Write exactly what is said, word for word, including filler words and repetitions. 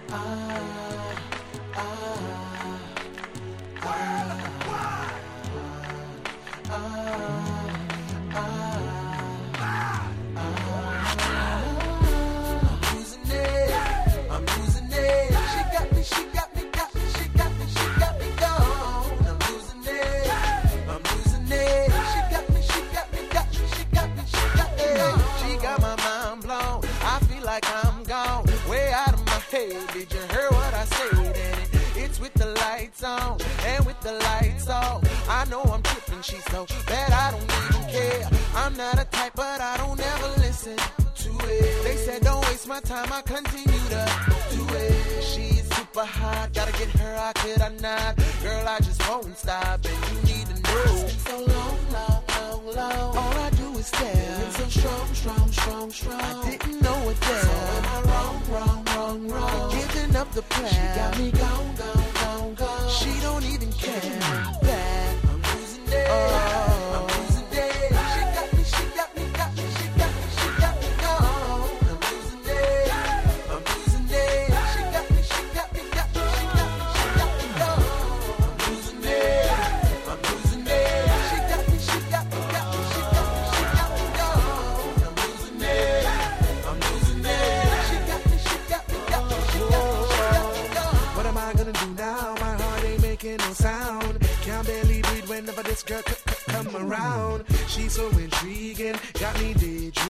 I'm gone, way out of my head. Did you hear what I said? And it, it's with the lights on, and with the lights off. I know I'm tripping, she's so bad I don't even care. I'm not a type, but I don't ever listen to it. They said don't waste my time, I continue to do it. She's super hot, gotta get her, I could I not? Girl, I just won't stop, and you need to know. It's been so long, long, long, long. All I do is stare. It's so strong, strong, strong, strong. I didn't know it there. So am I wrong, wrong, wrong, wrong? Giving up the plan. She got me gone, gone, gone, gone. She don't even care that I'm losing it. Oh. I'm losing it. She got me, she got me, got me, she got me, she got me gone. I'm losing it. I'm losing it. She got me, she got me, got me, she got me, she got me gone. I'm losing it. I'm losing it. She got me, she got me, got me, she got me, she got me gone. I'm losing it. I'm losing it. She got me, she got me, got me, she got me, she got me gone. What am I gonna do now? My heart ain't making no sound. Can't barely breathe whenever this girl c- c- come around. She's so intriguing, got me daydreaming.